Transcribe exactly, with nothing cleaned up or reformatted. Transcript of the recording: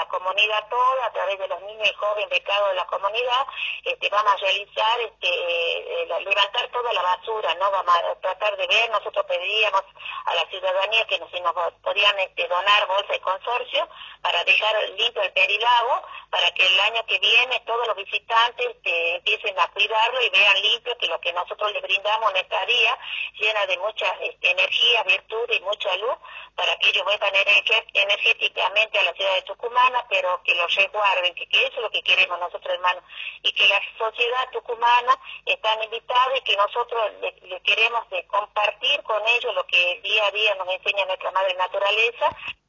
la comunidad toda, a través de los niños y jóvenes becados de la comunidad, este, vamos a realizar, este, eh, levantar toda la basura, ¿no? Vamos a tratar de ver, nosotros pediríamos a la ciudadanía que nos, si nos podían este, donar bolsa de consorcio para dejar limpio el Perilago, para que el año que viene todos los visitantes este, empiecen a cuidarlo y vean limpio que lo que nosotros les brindamos en esta día, llena de mucha este, energía, virtud y mucha luz, para que ellos vuelvan energéticamente a la ciudad de Tucumana, pero que los resguarden, que, que eso es lo que queremos nosotros, hermanos, y que la sociedad tucumana están invitados y que nosotros le, le queremos de compartir con ellos lo que día a día nos enseña nuestra madre naturaleza.